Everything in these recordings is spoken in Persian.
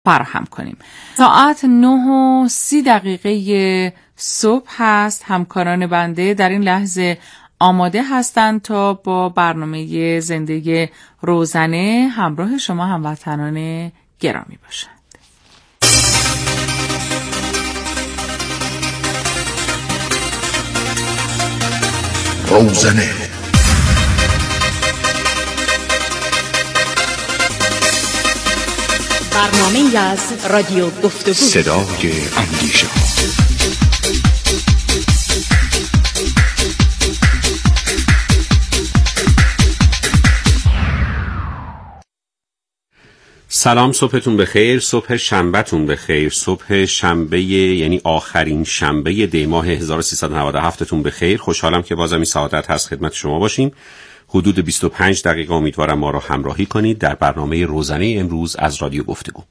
فراهم کنیم. ساعت 9:30 صبح هست. همکاران بنده در این لحظه آماده هستند تا با برنامه زندگی روزنه همراه شما هموطنان گرامی باشند. روزنه برنامه از رادیو گفتگو، صدای اندیشه. سلام، صبحتون بخیر، صبح شنبهتون بخیر، صبح شنبه یعنی آخرین شنبه دی ماه 1397 تون بخیر. خوشحالم که بازم این سعادت هست خدمت شما باشیم. حدود 25 دقیقه امیدوارم ما رو همراهی کنید در برنامه روزانه امروز از رادیو گفتگو.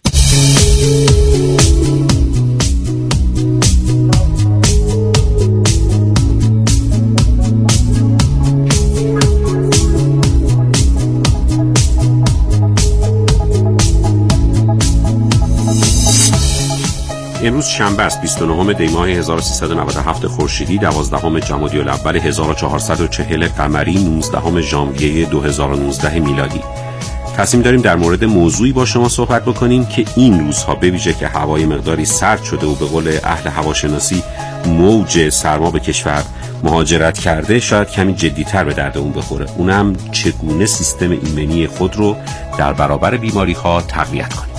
امروز شنبه است، 29 دی ماه 1397 خورشیدی، 12 جمادی الاول 1440 قمری، 19 ژانویه 2019 میلادی. تصمیم داریم در مورد موضوعی با شما صحبت بکنیم که این روزها به ویژه که هوای مقداری سرد شده و به قول اهل هواشناسی موج سرما به کشور مهاجرت کرده، شاید کمی جدی‌تر به درد اون بخوره. اونم چگونه سیستم ایمنی خود رو در برابر بیماری‌ها تقویت کنیم.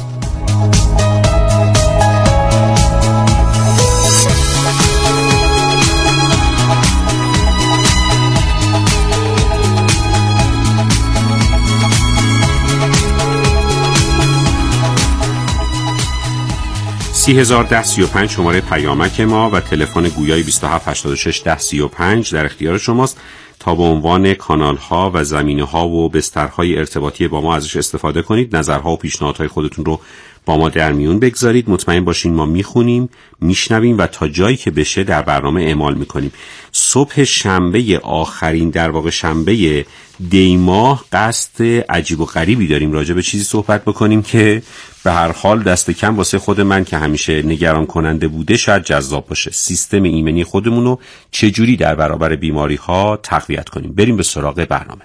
$30,010 شماره پیامک ما و تلفن گویای 27861035 در اختیار شماست تا به عنوان کانال ها و زمینه ها و بسترهای ارتباطی با ما ازش استفاده کنید. نظرها و پیشنهادهای خودتون رو با ما در میون بگذارید. مطمئن باشین ما میخونیم، میشنویم و تا جایی که بشه در برنامه اعمال میکنیم. صبح شنبه آخرین در واقع شنبه دی ماه قصد عجیب و غریبی داریم راجع به چیزی صحبت بکنیم که به هر حال دست کم واسه خود من که همیشه نگران کننده بوده شاید جذاب باشه. سیستم ایمنی خودمون رو چجوری در برابر بیماری ها تقویت کنیم. بریم به سراغ برنامه.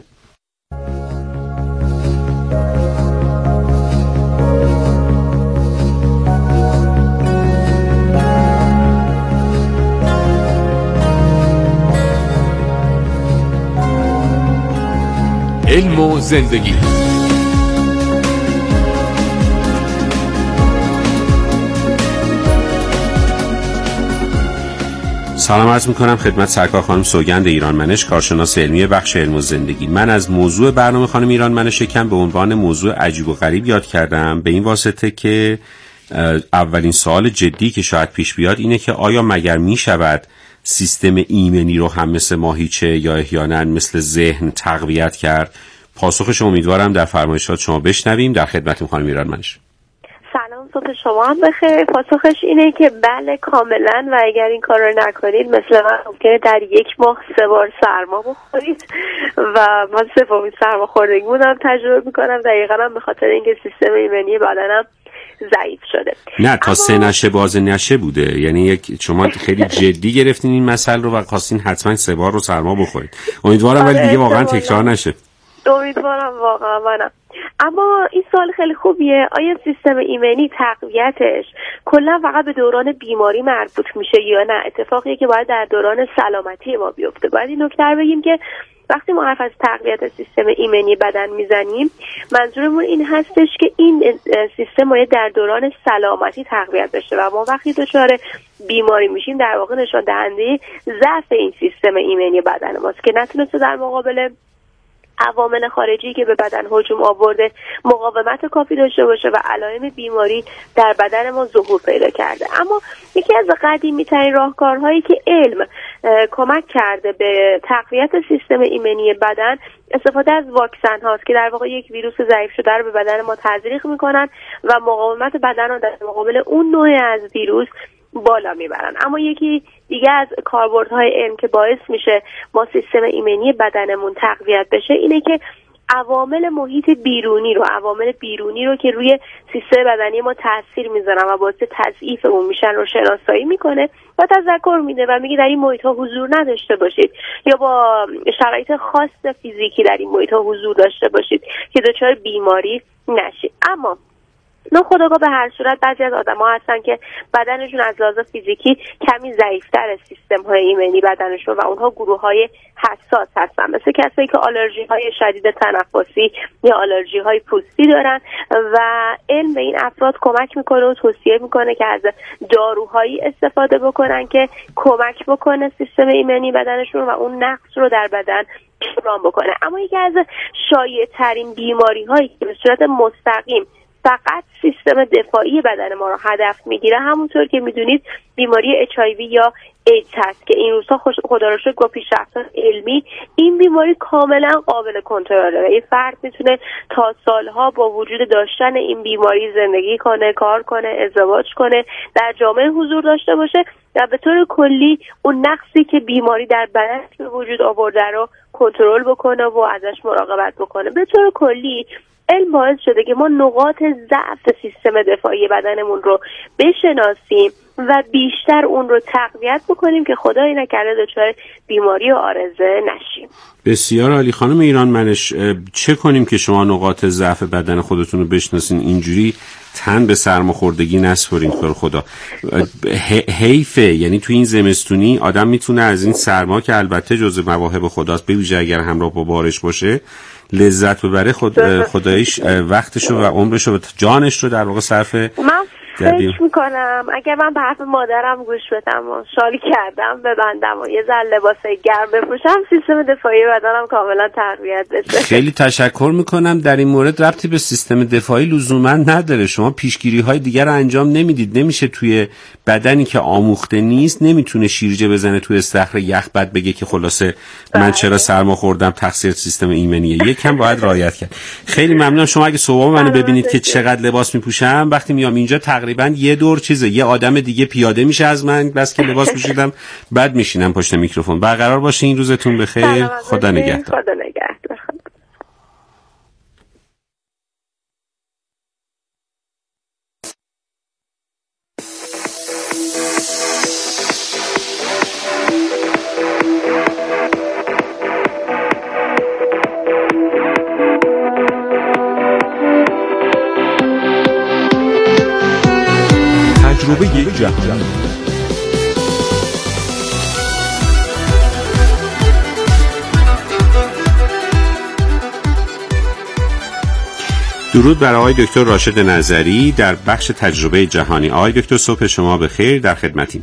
علم و زندگی. سلام عرض میکنم خدمت سرکار خانم سوگند ایرانمنش، کارشناس علمی بخش علم و زندگی. من از موضوع برنامه خانم ایرانمنش یکم به عنوان موضوع عجیب و غریب یاد کردم، به این واسطه که اولین سوال جدی که شاید پیش بیاد اینه که آیا مگر میشود سیستم ایمنی رو هم مثل ماهیچه یا احیانا مثل ذهن تقویت کرد؟ پاسخش امیدوارم در فرمایشات شما بشنویم. در خدمتتون خانم ایرانمنش. سلام، صبح شما هم بخیر. پاسخش اینه که بله کاملا، و اگر این کار رو نکنید مثل من ممکنه در یک ماه 3 بار سرما بخورید و من 3مین سرماخوردگیمون هم تجربه میکنم، دقیقا هم به خاطر اینکه سیستم ایمنی بدنم ضعیف شده. نه تا 3 نشه باز نشه بوده، یعنی شما خیلی جدی گرفتین این مسئله رو و خواستین حتما 3 بار رو سرما بخورید. امیدوارم ولی دیگه واقعا تکرار نشه. امیدوارم واقعا منم. اما این سوال خیلی خوبیه، آیا سیستم ایمنی تقویتش کلا فقط به دوران بیماری مربوط میشه یا نه اتفاقیه که باید در دوران سلامتی ما بیفته؟ باید این نکته رو بگیم که وقتی ما حرف از تقویت سیستم ایمنی بدن میزنیم منظورمون این هستش که این سیستم باید در دوران سلامتی تقویت بشه و ما وقتی دچار بیماری میشیم در واقع نشان دهنده ضعف این سیستم ایمنی بدن ماست که نتونسته در مقابل عوامل خارجی که به بدن هجوم آورده مقاومت کافی داشته باشه و علائم بیماری در بدن ما ظهور پیدا کرده. اما یکی از قدیمی‌ترین راهکارهایی که علم کمک کرده به تقویت سیستم ایمنی بدن استفاده از واکسن هاست که در واقع یک ویروس ضعیف شده رو به بدن ما تزریق میکنن و مقاومت بدن رو در مقابل اون نوع از ویروس بالا میبرن. اما یکی دیگه از کاربردهای علم که باعث میشه ما سیستم ایمنی بدنمون تقویت بشه اینه که عوامل محیط بیرونی رو که روی سیستم بدنی ما تاثیر میذارن و باعث تضعیف اون میشن رو شناسایی میکنه و تذکر میده و میگه در این محیط ها حضور نداشته باشید یا با شرایط خاص فیزیکی در این محیط ها حضور داشته باشید که دچار بیماری نشید. اما ناخودآگاه به هر صورت بعضی از آدم‌ها هستن که بدنشون از لحاظ فیزیکی کمی ضعیف‌تر سیستم‌های ایمنی بدنشون و اونها گروه‌های حساس هستن، مثل کسایی که آلرژی‌های شدید تنفسی یا آلرژی‌های پوستی دارن و علم به این افراد کمک میکنه و توصیه میکنه که از داروهایی استفاده بکنن که کمک بکنه سیستم ایمنی بدنشون و اون نقص رو در بدن جبران بکنه. اما یکی از شایع‌ترین بیماری‌هایی که به صورت مستقیم فقط سیستم دفاعی بدن ما رو هدف میگیره، همونطور که میدونید بیماری HIV یا ایدز هست که این روزها خدا رو شکر با پیشرفت‌های علمی این بیماری کاملا قابل کنترله و این فرد میتونه تا سالها با وجود داشتن این بیماری زندگی کنه، کار کنه، ازدواج کنه، در جامعه حضور داشته باشه و به طور کلی اون نقصی که بیماری در بدن به وجود آورده رو کنترل بکنه و ازش مراقبت بکنه. به طور کلی علم باعث شده که ما نقاط ضعف سیستم دفاعی بدنمون رو بشناسیم و بیشتر اون رو تقویت بکنیم که خدای نکرده دچار بیماری و عارضه نشیم. بسیار عالی. خانم ایرانمنش، چه کنیم که شما نقاط ضعف بدن خودتون رو بشناسین، اینجوری تن به سرماخوردگی نسپرین؟ خدا حیفه. یعنی تو این زمستونی آدم میتونه از این سرما که البته جزء مواهب خداست، به ویژه اگر همراه با بارش باشه، لذت ببره. خداییش وقتشو و عمرشو و جانش رو در واقع صرف فکر میکنم اگر من به حرف مادرم گوش بدم و شالی کردم ببندم و یه ذره لباس گرم بپوشم، سیستم دفاعی بدنم کاملا تقویت بشه. خیلی تشکر میکنم. در این مورد ربطی به سیستم دفاعی لزوما نداره. شما پیشگیری های دیگر رو انجام نمیدید. نمیشه توی بدنی که آموخته نیست، نمیتونه شیرجه بزنه توی استخر یخ بعد بگه که خلاصه من چرا سرما خوردم تقصیر سیستم ایمنیه. یکم باید رعایت کرد. خیلی ممنونم. شما اگه صبح منو ببینید که چقدر لباس میپوشم، وقتی میام اینجا تقریبا یه دور چیزه، یه آدم دیگه پیاده میشه از من بس که لباس پوشیدم، بعد میشینم پشت میکروفون. برقرار باشین، روزتون بخیر. خدا نگهدار. خدا نگهدار. تجربه جهانی. درود بر آقای دکتر راشد نظری در بخش تجربه جهانی. آقای دکتر صبح شما بخیر، در خدمتیم.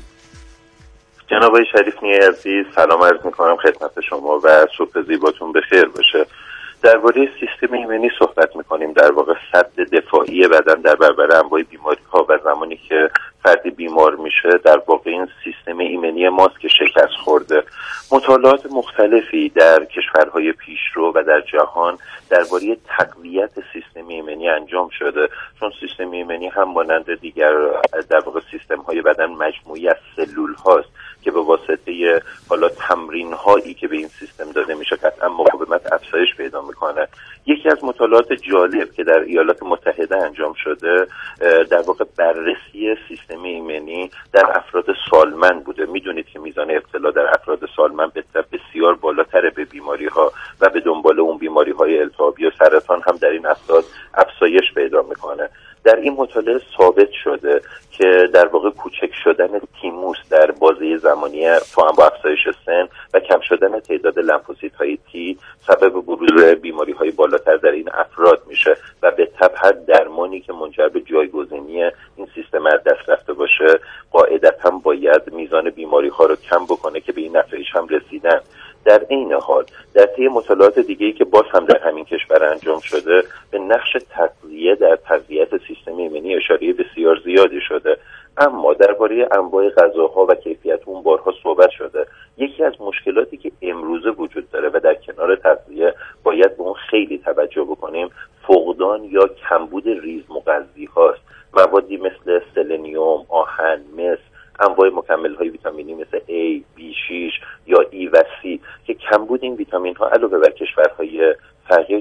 جناب آقای شریفنی عزیز، سلام عرض میکنم خدمت شما و صبح زیباتون بخیر باشه. درباره سیستم ایمنی صحبت میکنیم، در واقع سد دفاعی بدن در برابر انواع بیماری‌ها و زمانی که فردی بیمار میشه در واقع این سیستم ایمنی ماست که شکست خورده. مطالعات مختلفی در کشورهای پیشرو و در جهان درباره تقویت سیستم ایمنی انجام شده، چون سیستم ایمنی هم مانند دیگر در واقع سیستم‌های بدن مجموعی از سلول هاست که به واسطه حالا تمرین هایی که به این سیستم داده میشه قطعا مقاومت افزایش پیدا میکنه. یکی از مطالعات جالب که در ایالات متحده انجام شده در واقع بررسی سیستم ایمنی در افراد سالمند بوده. میدونید که میزان ابتلا در افراد سالمند بسیار بالاتر به بیماری ها و به دنبال اون بیماری های التهابی و سرطان هم در این افراد افزایش پیدا میکنه. در این مطالعه ثابت شده که در واقع کوچک شدن تیموس در بازه زمانی توأم با افزایش سن و کم شدن تعداد لمفوسیت‌های تی سبب بروز بیماری‌های بالاتر در این افراد میشه و به تبع هر درمانی که منجر به جایگزینی این سیستم از دست رفته باشه قاعدتاً باید میزان بیماری‌ها رو کم بکنه که به این نتایج هم رسیدن. در این حال در طی مطالعات دیگه‌ای که باز هم در همین کشور انجام شده به نقش تغذیه در تقویت سیستم ایمنی اشاره بسیار زیادی شده، اما درباره انواع غذاها و کیفیت اون بارها صحبت شده. یکی از مشکلاتی که امروزه وجود داره و در کنار تغذیه باید به اون خیلی توجه بکنیم فقدان یا کمبود ریز مغذی هاست. موادی مثل سلنیوم، آهن، مس، انواع مکمل‌های ویتامینی مثل A، B6 یا E و C که کمبود این ویتامین‌ها علاوه بر کشورهای فقیر در کشور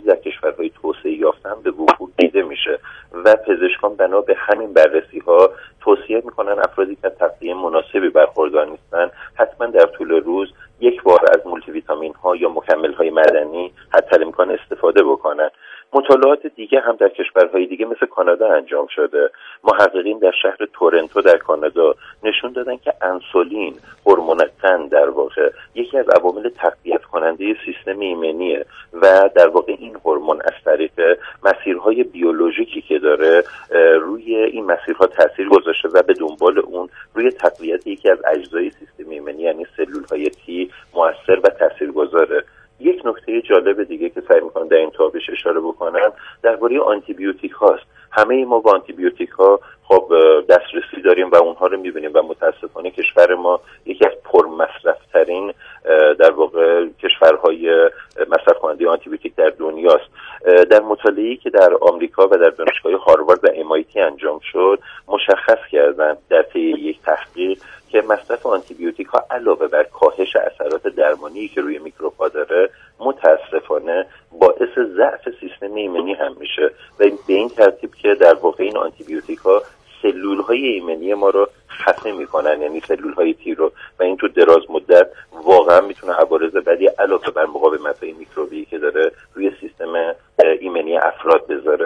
کشورهای توسعه یافته هم به وقوع دیده میشه و پزشکان بنا به همین بررسی‌ها توصیه میکنن افرادی که تغذیه مناسبی برخوردار نیستن حتما در طول روز یک بار از مولتی ویتامین ها یا مکمل های معدنی حتی الامکان استفاده بکنن. مطالعات دیگه هم در کشورهای دیگه مثل کانادا انجام شده. محققین در شهر تورنتو در کانادا نشون دادن که انسولین، هورمون قند در واقع یکی از عوامل تقویت کننده سیستم ایمنیه و در واقع این هورمون از طریق مسیرهای بیولوژیکی که داره روی این مسیرها تاثیر گذاشته و به دنبال اون روی تقویت یکی از اجزای سیستم ایمنی یعنی سلول‌های تی مؤثر و تاثیرگذاره. یک نکته جالب دیگه که سعی می‌کنم در این تابش اشاره بکنم درباره آنتی بیوتیک هاست. همه ما با آنتی بیوتیک ها خب دسترسی داریم و اونها رو می‌بینیم و متأسفانه کشور ما یکی از پرمصرف‌ترین در واقع کشورهای مصرف کننده آنتی بیوتیک در دنیاست. در مطالعه‌ای که در آمریکا و در دانشگاه هاروارد و MIT انجام شد مشخص کردن در طی یک تحقیق که مصرف آنتی بیوتیک ها علاوه بر کاهش اثرات درمانی که روی میکروب‌ها داره متاسفانه باعث ضعف سیستم ایمنی هم میشه و به این ترتیب که در واقع این آنتی بیوتیک ها سلول‌های ایمنی ما رو خفه میکنن یعنی سلول‌های تی رو و این تو دراز مدت واقعا میتونه عوارض بدی علاوه بر مقاومت‌های میکروبی که داره روی سیستم ایمنی افراد بذاره.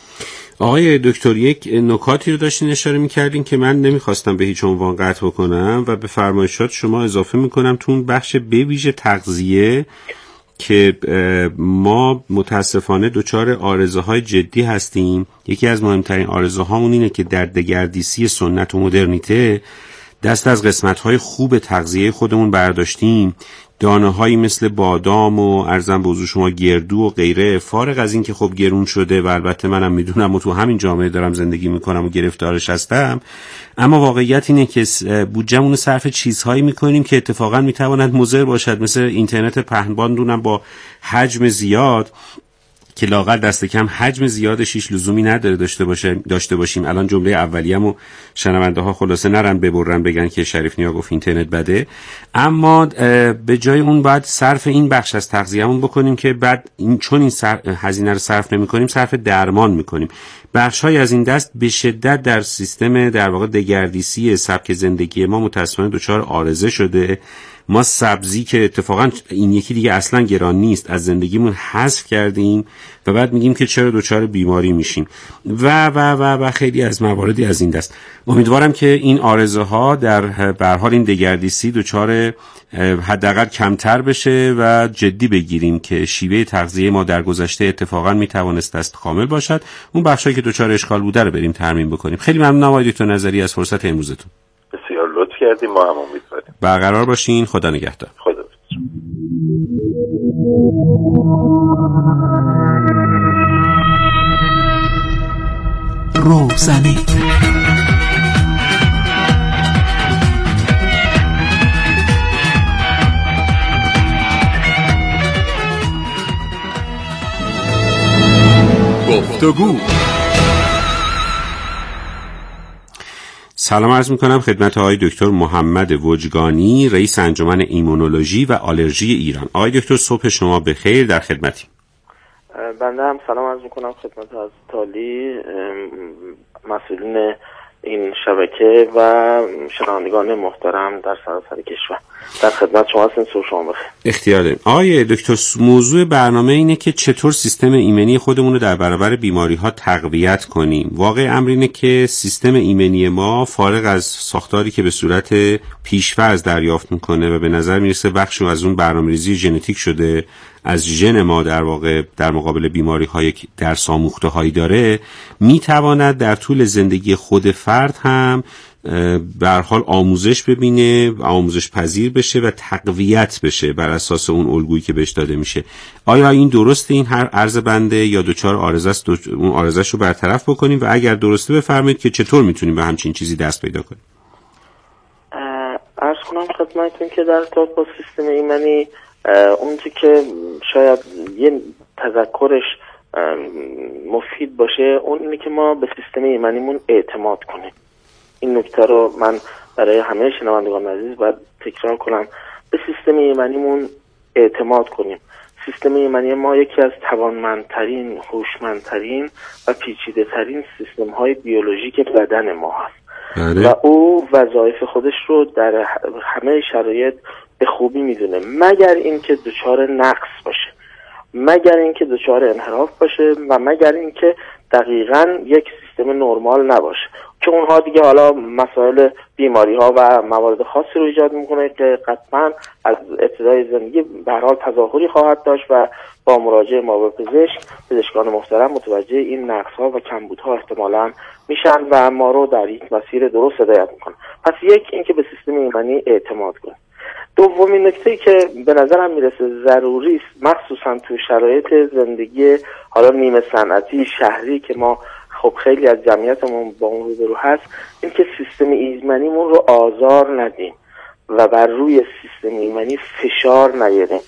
آقای دکتر یک نکاتی رو داشتین اشاره می‌کردین که من نمی‌خواستم به هیچ عنوان قطع بکنم و به فرمایشات شما اضافه می‌کنم تو اون بخش به ویژه تغذیه که ما متاسفانه دچار عارضه‌های جدی هستیم. یکی از مهمترین عارضه‌هامون اینه که در دگردیسی سنت و مدرنیته دست از قسمت‌های خوب تغذیه خودمون برداشتیم. دانه‌هایی مثل بادام و ارزم به حضور شما گردو و غیره فارغ از این که خب گرون شده و البته منم میدونم و تو همین جامعه دارم زندگی میکنم و گرفتارش هستم، اما واقعیت اینه که بودجه‌مون رو صرف چیزهایی میکنیم که اتفاقا میتواند مضر باشد، مثل اینترنت پهن‌بان دونم با حجم زیاد که لااقل دست کم حجم زیادش هیچ لزومی نداره داشته باشیم. الان جمله اولیه‌مو شنونده ها خلاصه نرن ببرن بگن که شریف نیا گفت اینترنت بده، اما به جای اون باید صرف این بخش از تغذیه‌مون بکنیم که بعد چون این هزینه رو صرف نمی‌کنیم صرف درمان می‌کنیم. بخش‌های از این دست به شدت در سیستم در واقع دگردیسی سبک زندگی ما متأسفانه دچار عارضه شده. ما سبزی که اتفاقا این یکی دیگه اصلا گران نیست از زندگیمون حذف کردیم و بعد میگیم که چرا دچار بیماری میشیم و خیلی از مواردی از این دست. امیدوارم که این عارضه ها در به هر حال این دگردیسی دچار حداقل کمتر بشه و جدی بگیریم که شیوه تغذیه ما در گذشته اتفاقا میتوانست دست کامل باشد. اون بخشایی که دچار اشکال بوده رو بریم ترمیم بکنیم. خیلی ممنونم آقای دکتر نظری از فرصت امروزتون. بسیار لطف کردیم. ما هم امیدواریم. برقرار باشین. خدا نگهدار. خدا روزنه گفتگو. سلام عرض میکنم خدمت آقای دکتر محمد وجگانی، رئیس انجمن ایمونولوژی و آلرژی ایران. آقای دکتر صبح شما بخیر، در خدمتیم. بنده هم سلام عرض میکنم خدمت از تالی مسئولین این شبکه و شنوندگان محترم در سراسر کشور. در خدمت شما هستیم. صبح شما بخیر. اختیار داریم. آقای دکتر موضوع برنامه اینه که چطور سیستم ایمنی خودمون رو در برابر بیماری ها تقویت کنیم. واقع امر اینه که سیستم ایمنی ما فارغ از ساختاری که به صورت پیش‌فرض دریافت میکنه و به نظر میرسه بخشی از اون برنامه‌ریزی ژنتیک شده از ژن ما در واقع در مقابل بیماری‌های که در ساموخته‌هایی داره، میتواند در طول زندگی خود فرد هم به هر حال آموزش ببینه، آموزش پذیر بشه و تقویت بشه بر اساس اون الگویی که بهش داده میشه. آیا این درسته؟ این هر عرض بنده یا دوچار عارضه است اون عارضه‌اش رو برطرف بکنیم و اگر درسته بفرمایید که چطور میتونیم به همچین چیزی دست پیدا کنیم؟ عرض کنم خدمتتون که در ارتباط با سیستم ایمنی اونچه که شاید یه تذکرش مفید باشه اون اینه که ما به سیستم ایمنیمون اعتماد کنیم. این نکته رو من برای همه شنوندگان عزیز باید تکرار کنم. به سیستم ایمنیمون اعتماد کنیم. سیستم ایمنی ما یکی از توانمندترین، هوشمندترین و پیچیده‌ترین سیستم‌های بیولوژیک بدن ما هست. و او وظایف خودش رو در همه شرایط به خوبی میدونه، مگر اینکه دچار نقص باشه، مگر اینکه دچار انحراف باشه و مگر اینکه دقیقاً یک سیستم نرمال نباشه که اونها دیگه حالا مسائل بیماری ها و موارد خاصی رو ایجاد میکنه که قطعاً از ابتدای زندگی به هر حال تظاهری خواهد داشت و با مراجعه ما به پزشکان محترم متوجه این نقص ها و کمبود ها احتمالاً میشن و ما رو در یک مسیر درست هدایت میکنه. پس یک اینکه به سیستم ایمنی اعتماد کنیم. دومین نکته که به نظرم میرسه ضروری است، مخصوصا تو شرایط زندگی حالا نیمه صنعتی شهری که ما خب خیلی از جمعیتمون با اون روبرو هست، این که سیستم ایمنیمون رو آزار ندیم و بر روی سیستم ایمنی فشار نیاریم.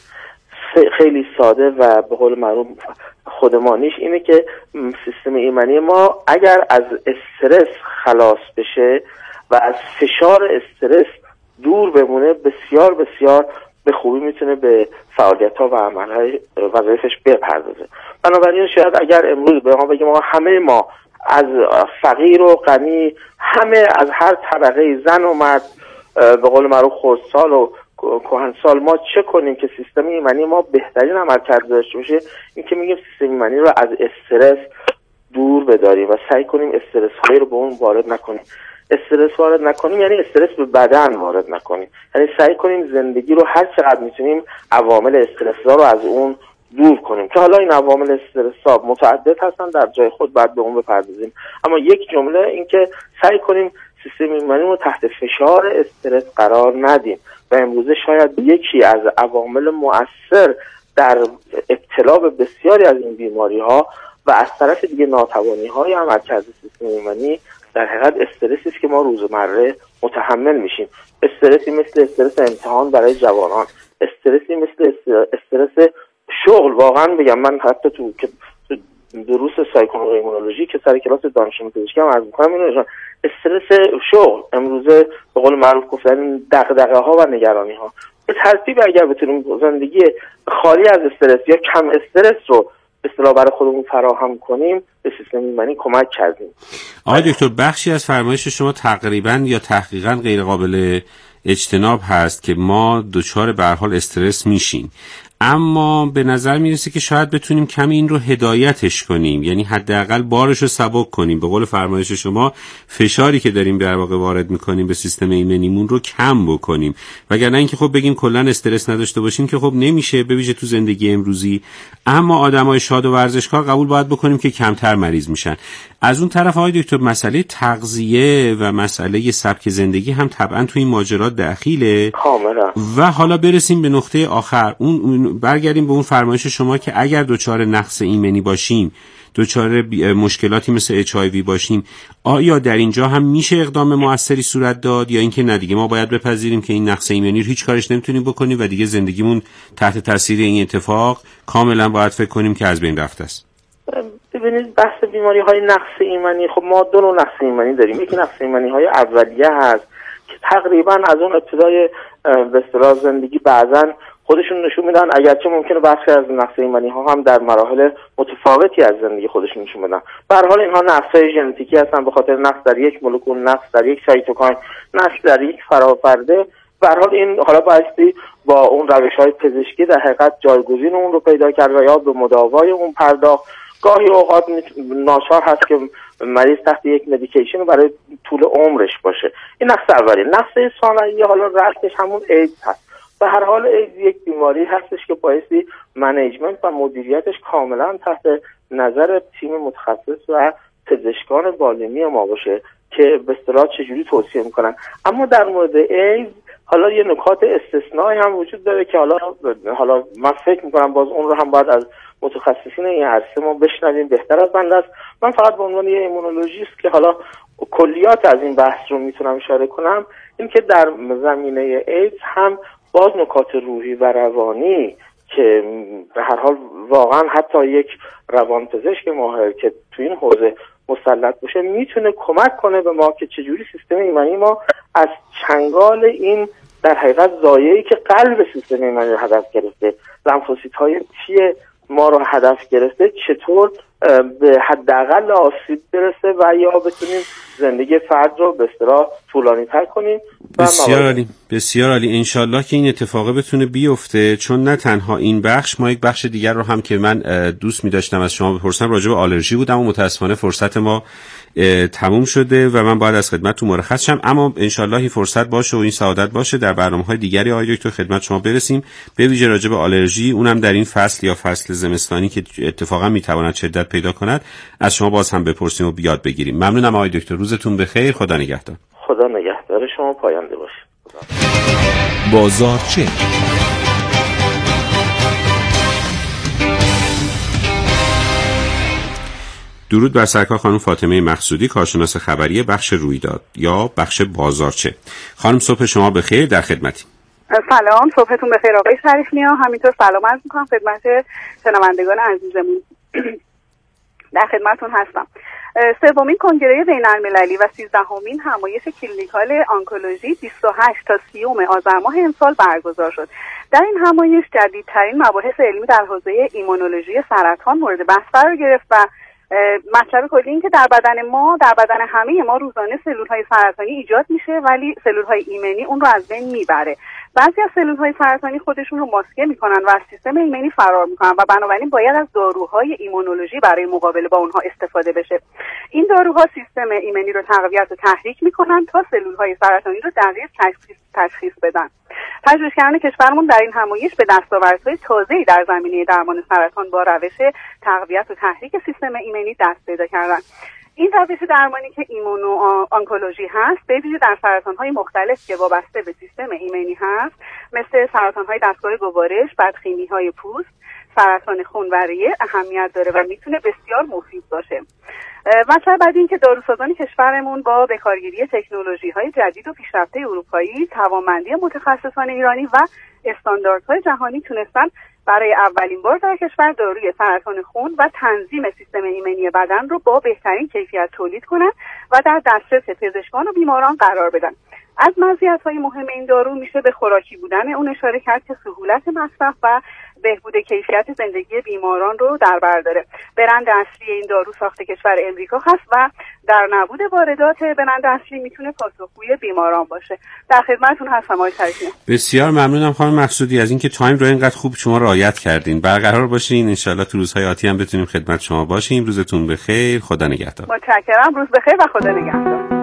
خیلی ساده و به قول معروف خودمانیش اینه که سیستم ایمنی ما اگر از استرس خلاص بشه و از فشار استرس دور بمونه، بسیار بسیار به خوبی میتونه به فعالیت‌ها و عمل‌های وظایفش بپردازه. بنابراین شاید اگر امروز به ما بگیم همه ما از فقیر و غنی، همه از هر طبقه، زن و مرد، به قول معروف خردسال و کهنسال، ما چه کنیم که سیستم ایمنی ما بهترین عملکرد داشته باشه؟ این که میگیم سیستم ایمنی رو از استرس دور بداریم و سعی کنیم استرس هایی رو به اون وارد نکنیم. استرس وارد نکنیم یعنی استرس به بدن وارد نکنیم، یعنی سعی کنیم زندگی رو هر چقدر میتونیم عوامل استرس‌زا رو از اون دور کنیم که حالا این عوامل استرس‌زا متعدد هستن، در جای خود باید به اون بپردازیم. اما یک جمله این که سعی کنیم سیستم ایمنی رو تحت فشار استرس قرار ندیم و امروزه شاید یکی از عوامل مؤثر در ابتلا به بسیاری از این بیماری‌ها و از طرف دیگه ناتوانی‌های عملکرد سیستم ایمنی در حقیقت استرسی است که ما روزمره متحمل میشیم. استرسی مثل استرس امتحان برای جوانان، استرسی مثل استرس شغل. واقعا بگم من حتی تو دروس سایکوایمونولوژی که سر کلاس دانشجویان پزشکی هم عرض می‌کنم، اینو استرس شغل امروزه به قول معروف گفتن دغدغه‌ها و نگرانی‌ها. به ترتیب اگر بتونیم زندگی خالی از استرس یا کم استرس رو به اصطلاح برای خودمون فراهم کنیم، به سیستم ایمنی کمک کردیم. آقای دکتر، بخشی از فرمایش شما تقریباً یا تحقیقاً غیر قابل اجتناب هست که ما دچار به هر حال استرس میشیم، اما به نظر میرسه که شاید بتونیم کمی این رو هدایتش کنیم، یعنی حداقل بارش رو سبک کنیم. به قول فرمایش شما فشاری که داریم در واقع وارد میکنیم به سیستم ایمنیمون رو کم بکنیم، وگرنه اینکه خب بگیم کلا استرس نداشته باشیم که خب نمیشه، به ویژه تو زندگی امروزی. اما آدمای شاد و ورزشکار قبول باید بکنیم که کمتر مریض میشن. از اون طرف آقای دکتر، مسئله تغذیه و مسئله سبک زندگی هم طبعا تو این ماجرا دخیله. کاملا. و حالا برسیم به نقطه آخر، اون برگردیم به اون فرمایش شما که اگر دچار نقص ایمنی باشیم، دچار مشکلاتی مثل HIV باشیم، آیا در اینجا هم میشه اقدام موثری صورت داد یا اینکه نه دیگه ما باید بپذیریم که این نقص ایمنی رو هیچ کارش نمیتونیم بکنیم و دیگه زندگیمون تحت تاثیر این اتفاق کاملا باید فکر کنیم که از بین رفته است؟ ببینید، بحث بیماری‌های نقص ایمنی، خب ما دو نوع نقص ایمنی داریم. یکی نقص ایمنی‌های اولیه هست که تقریبا از اون ابتدای به اصطلاح زندگی بعضن خودشون نشون میدن، اگرچه ممکنه بخشی از نقص ایمنی‌ها هم در مراحل متفاوتی از زندگی خودشون نشون بدن. به هر حال اینها نقص‌های ژنتیکی هستن، به خاطر نقص در یک مولکول، نقص در یک سایتوکاین، نقص در یک فرآورده. به هر حال این حالا بایستی با اون روش‌های پزشکی در حقیقت جایگزین اون رو پیدا کرد و یا به مداوای اون پرداخت. گاهی اوقات ناچار هست که مریض تحت یک مدیکیشن برای طول عمرش باشه. این نقص اولی. نقص ثانوی حالا رأسش همون ایدز هست. به هر حال ایدز یک بیماری هستش که بایستی منیجمنت و مدیریتش کاملا تحت نظر تیم متخصص و پزشکان بالینی ما باشه که به اصطلاح چجوری توصیه میکنن. اما در مورد ایدز حالا یه نکات استثنایی هم وجود داره که حالا من فکر میکنم باز اون رو هم باید از متخصصین این عرصه ما بشنویم، بهتر از بنده است. من فقط به عنوان یه ایمونولوژیست که حالا کلیات از این بحث رو میتونم اشاره کنم، این که در زمینه ایدز هم باز نکات روحی و روانی که به هر حال واقعا حتی یک روانپزشک ماهر که تو این حوزه مسلط باشه میتونه کمک کنه به ما که چجوری سیستم ایمنی ما از چنگال این در حقیقت ضایعه‌ای که قلب سیستم ایمنی رو هدف گرفته لنفوسیت‌های تی ما رو هدف گرفته چطور به حداقل آسیب برسه و یا بتونیم زندگی فرد رو به اصطلاح طولانی‌تر کنیم. بسیار عالی، بسیار عالی. انشالله که این اتفاق بتونه بیفته، چون نه تنها این بخش، ما یک بخش دیگر رو هم که من دوست می داشتم از شما بپرسم راجع به آلرژی بود، اما متاسفانه فرصت ما تموم شده و من باید از خدمتتون مرخص شم. اما انشالله این فرصت باشه و این سعادت باشه در برنامه‌های دیگری آقای دکتر خدمت شما برسیم، به ویژه راجع به آلرژی، اونم در این فصل یا فصل زمستانی که اتفاقا میتواند شدت پیدا کند، از شما باز هم بپرسیم و بیاد بگیریم. ممنونم آقای دکتر، روزتون بخیر، خدا نگهدار. خدا نگهدار شما، پاینده باشید. بازارچه. درود بر سرکار خانم فاطمه مقصودی، کارشناس خبری بخش رویداد یا بخش بازارچه. خانم صبح شما بخیر، در خدمتیم. سلام، صبحتون بخیر آقای شریف نیا. همینطور سلام عرض می‌کنم خدمت شنوندگان عزیزمون. در خدمتتون هستم. سومین کنگره بین‌المللی و 13مین همایش کلینیکال آنکولوژی 28 تا 30 آذر ماه امسال برگزار شد. در این همایش جدیدترین مباحث علمی در حوزه ایمونولوژی سرطان مورد بحث قرار گرفت و مطلب کلی این که در بدن همه ما روزانه سلول‌های سرطانی ایجاد میشه، ولی سلول‌های ایمنی اون رو از بین میبره. بعضی از سلول‌های سرطانی خودشون رو ماسکه میکنن و از سیستم ایمنی فرار میکنن و بنابراین باید از داروهای ایمونولوژی برای مقابله با اونها استفاده بشه. این داروها سیستم ایمنی رو تقویت و تحریک میکنن تا سلول‌های سرطانی رو دقیق تشخیص بدن. پژوهشگران کشورمون در این همایش به دستاوردهای تازه‌ای در زمینه درمان سرطان با روش تقویت و تحریک سیستم ایمنی دست پیدا کردن. این روش درمانی که ایمونو آنکولوژی هست، به ویژه در سرطان‌های مختلف که وابسته به سیستم ایمنی هست، مثل سرطان‌های دستگاه گوارش، بدخیمی‌های پوست، سرطان خون و ریه اهمیت داره و میتونه بسیار مفید باشه. مثلا بعد این که داروسازان کشورمون با بکارگیری تکنولوژی‌های جدید و پیشرفته اروپایی، توانمندی متخصصان ایرانی و استانداردهای جهانی تونستن برای اولین بار در کشور داروی سرطان خون و تنظیم سیستم ایمنی بدن رو با بهترین کیفیت تولید کنن و در دسترس پزشکان و بیماران قرار بدن. از مزیت‌های مهم این دارو میشه به خوراکی بودن اون اشاره کرد که سهولت مصرف و بهبود کیفیت زندگی بیماران رو در بر داره. برند اصلی این دارو ساخت کشور امریکا هست و در نبود واردات برند اصلی میتونه پاسخگوی بیماران باشه. در خدمتتون هستم آقای شریفی. بسیار ممنونم خانم مقصودی از اینکه تایم رو اینقدر خوب شما رعایت کردین. برقرار باشین، ان شاءالله تو روزهای آتی هم بتونیم خدمت شما باشیم. روزتون بخیر، خدا نگهدار. متشکرم، روز بخیر و خدا نگهدار.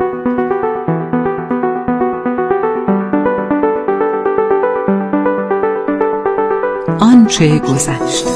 آنچه گذشت.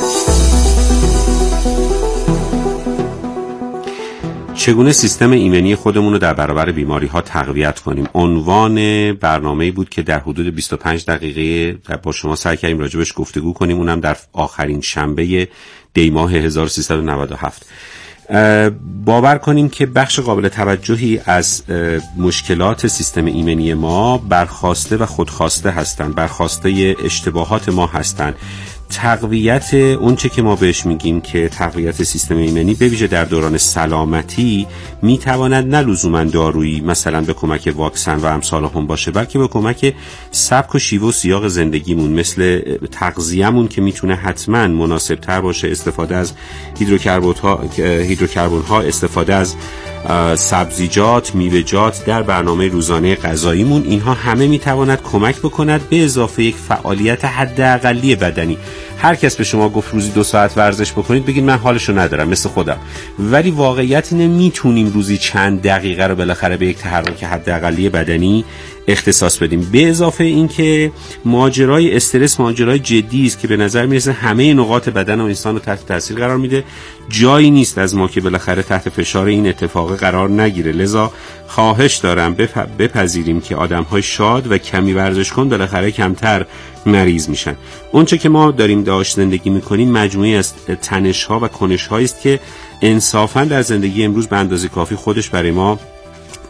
چگونه سیستم ایمنی خودمون رو در برابر بیماری ها تقویت کنیم، عنوان برنامه‌ای بود که در حدود 25 دقیقه با شما سعی کردیم راجبش گفتگو کنیم، اونم در آخرین شنبه دی ماه 1397. باور کنیم که بخش قابل توجهی از مشکلات سیستم ایمنی ما برخواسته و خودخواسته هستند، برخواسته اشتباهات ما هستند. تقویت اونچه که ما بهش میگیم که تقویت سیستم ایمنی به ویژه در دوران سلامتی میتواند نه لزوما دارویی مثلا به کمک واکسن و امثال هم باشه، بلکه به کمک سبک و شیوه و سیاق زندگیمون، مثل تغذیه‌مون که میتونه حتما مناسب تر باشه، استفاده از هیدروکربن ها، استفاده از سبزیجات، میوه‌جات در برنامه روزانه غذاییمون. اینها همه میتواند کمک بکند به اضافه یک فعالیت حداقلی بدنی. هر کس به شما گفت روزی 2 ساعت ورزش بکنید، بگید من حالشو ندارم، مثل خودم. ولی واقعیت اینه میتونیم روزی چند دقیقه رو بالاخره به یک تحرک حداقلی بدنی اختصاص بدیم. به اضافه این که ماجرای استرس ماجرای جدی است که به نظر میرسه همه نقاط بدن و انسان رو تحت تاثیر قرار میده. جایی نیست از ما که بالاخره تحت فشار این اتفاق قرار نگیره. لذا خواهش دارم بپذیریم که آدم‌های شاد و کمی ورزش کن بالاخره کمتر مریض میشن. اونچه که ما داریم داشت زندگی میکنیم مجموعی از تنش‌ها و کنش‌هایی است که انصافاً در زندگی امروز به اندازه کافی خودش برای ما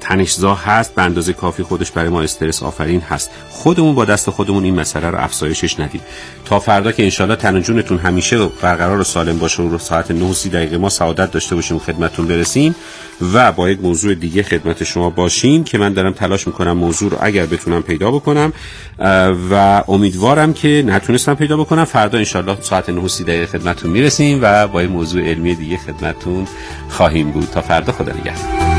تنش‌زا هست، به اندازه کافی خودش برای ما استرس آفرین هست. خودمون با دست خودمون این مسئله رو افزایشش ندیم. تا فردا که انشالله تن و جونتون همیشه برقرار و سالم باشه و ساعت 9:30 ما سعادت داشته باشیم خدمتتون برسیم و با یک موضوع دیگه خدمت شما باشیم که من دارم تلاش میکنم موضوع رو اگر بتونم پیدا بکنم و امیدوارم که نتونستم پیدا بکنم، فردا انشالله ساعت 9:30 خدمتتون میرسیم و با یک موضوع علمی دیگه خدمتتون خواهیم بود. تا فردا، خدا نگهدار.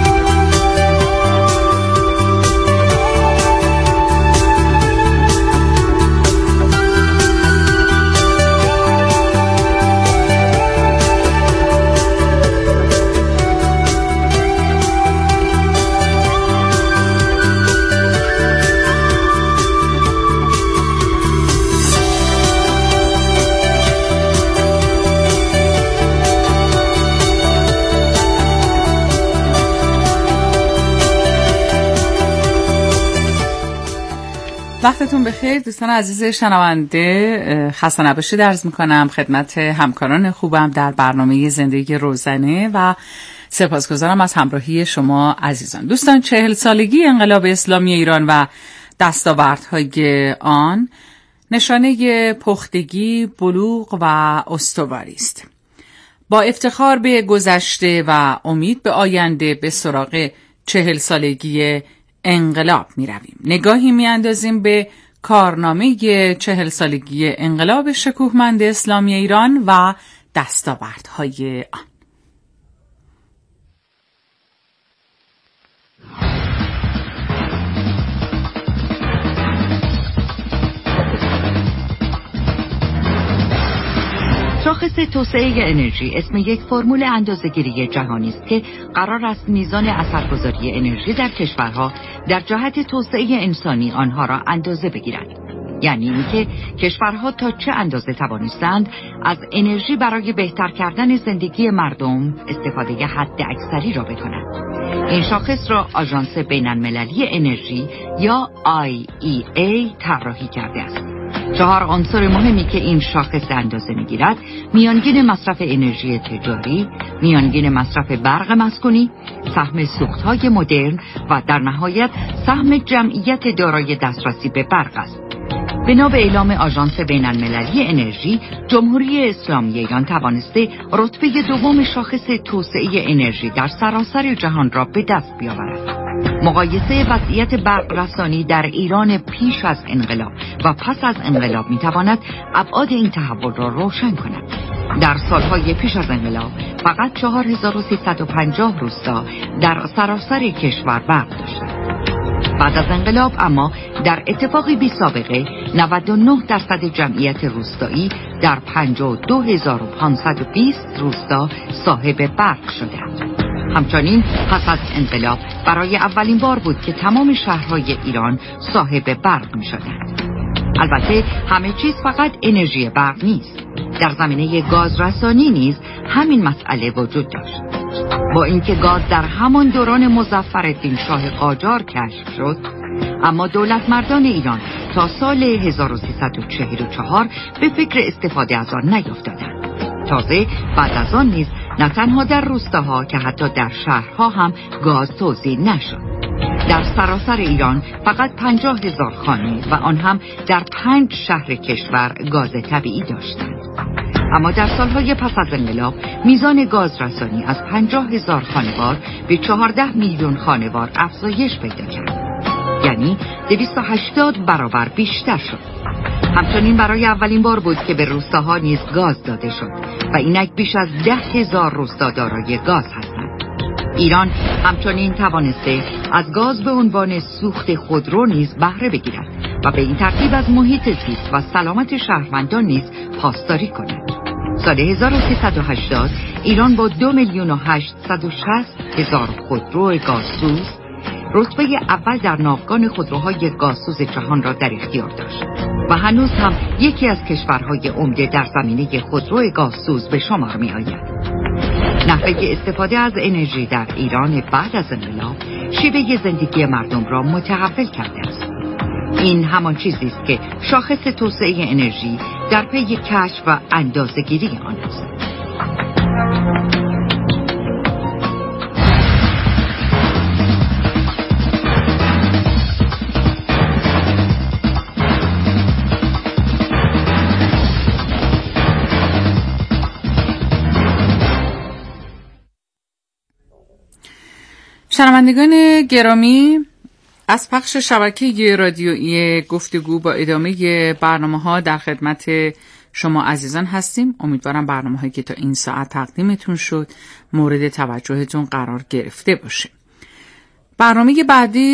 وقتتون بخیر دوستان عزیز شنونده، خسته نباشید عرض میکنم خدمت همکاران خوبم در برنامه زندگی روزانه و سپاسگزارم از همراهی شما عزیزان. دوستان، 40 سالگی انقلاب اسلامی ایران و دستاوردهای آن نشانه پختگی، بلوغ و استواری است. با افتخار به گذشته و امید به آینده به سراغ 40 سالگی انقلاب می رویم. نگاهی می اندازیم به کارنامه 40 سالگی انقلاب شکوهمند اسلامی ایران و دستاوردهای آن. شاخص توسعه انرژی اسم یک فرمول اندازه‌گیری جهانی است که قرار است میزان اثرگذاری انرژی در کشورها در جهت توسعه انسانی آنها را اندازه بگیرد. یعنی اینکه کشورها تا چه اندازه توانستند از انرژی برای بهتر کردن زندگی مردم استفاده حد اکثری را بکنند. این شاخص را آژانس بین‌المللی انرژی یا IEA طراحی کرده است. 4 عنصر مهمی که این شاخص اندازه می‌گیرد: میانگین مصرف انرژی تجاری، میانگین مصرف برق مسکونی، سهم سوخت‌های مدرن و در نهایت سهم جمعیت دارای دسترسی به برق است. بنا به اعلام آژانس بین‌المللی انرژی، جمهوری اسلامی ایران توانسته رتبه دوم شاخص توسعه انرژی در سراسر جهان را به دست بیاورد. مقایسه وضعیت برق رسانی در ایران پیش از انقلاب و پس از انقلاب میتواند ابعاد این تحول را روشن کند. در سالهای پیش از انقلاب فقط 4350 روستا در سراسر کشور برق داشتند. بعد از انقلاب اما در اتفاقی بی سابقه 99% جمعیت روستایی در 52520 روستا صاحب برق شدند. همچنین پس از انقلاب برای اولین بار بود که تمام شهرهای ایران صاحب برق می شدند. البته همه چیز فقط انرژی برق نیست. در زمینه گاز رسانی نیز همین مسئله وجود داشت. با اینکه گاز در همان دوران مظفرالدین شاه قاجار کشف شد، اما دولت مردان ایران تا سال 1344 به فکر استفاده از آن نیفتادند. تازه بعد از آن نیز نه تنها در روستاها که حتی در شهرها هم گاز توزیع نشد. در سراسر ایران فقط 50,000 خانه و آن هم در 5 شهر کشور گاز طبیعی داشتند. اما در سالهای پس از انقلاب میزان گاز رسانی از 50,000 خانوار به 14 میلیون خانوار افزایش پیدا کرد. یعنی 280 برابر بیشتر شد. همچنین برای اولین بار بود که به روستاها نیز گاز داده شد و اینک بیش از 10,000 روستا دارای گاز هستند. ایران همچنین توانسته از گاز به عنوان سوخت خودرو نیز بهره بگیرد و به این ترتیب از محیط زیست و سلامت شهروندان نیز پاسداری کند. سال 1380 ایران با 2,860,000 خودرو گازسوز رتبه اول در ناوگان خودروهای گازسوز جهان را در اختیار داشت و هنوز هم یکی از کشورهای عمده در زمینه خودرو گازسوز به شمار می آید. نحوه استفاده از انرژی در ایران بعد از انقلاب شیوه زندگی مردم را متحول کرده است. این همان چیزی است که شاخص توسعه انرژی در پی کشف و اندازه‌گیری آن است. شنوندگان گرامی، از پخش شبکه رادیویی گفتگو با ادامه برنامه‌ها در خدمت شما عزیزان هستیم. امیدوارم برنامه‌هایی که تا این ساعت تقدیمتون شد مورد توجهتون قرار گرفته باشه. برنامه بعدی